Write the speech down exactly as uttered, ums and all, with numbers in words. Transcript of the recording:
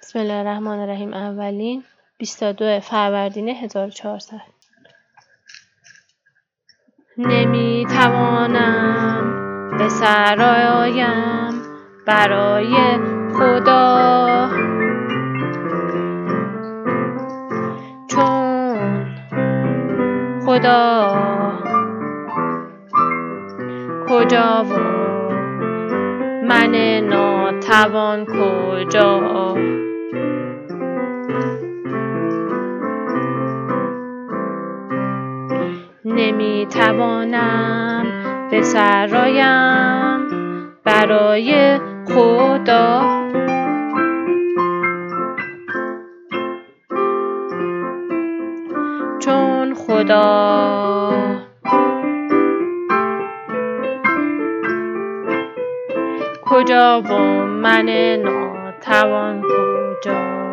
بسم الله الرحمن الرحیم. اولین بیست و دو فروردین هزار و چهارصد. نمی توانم به سرایم برای خدا، چون خدا کجا و من ناتوان کجا. نمی توانم به سرایم برای خدا، چون خدا کجا و من ناتوان کجا.